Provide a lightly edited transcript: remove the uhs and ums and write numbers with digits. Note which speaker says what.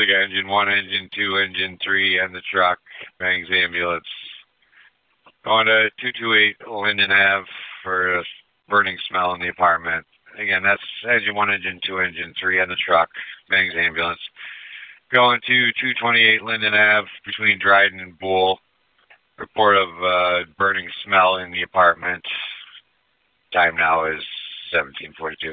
Speaker 1: we got engine 1, engine 2, engine 3, and the truck. Bangs ambulance. Going to 228 Linden Ave for a burning smell in the apartment. Again, that's engine 1, engine 2, engine 3, and the truck. Bangs ambulance. Going to 228 Linden Ave between Dryden and Bull. Report of burning smell in the apartment. Time now is 17:42.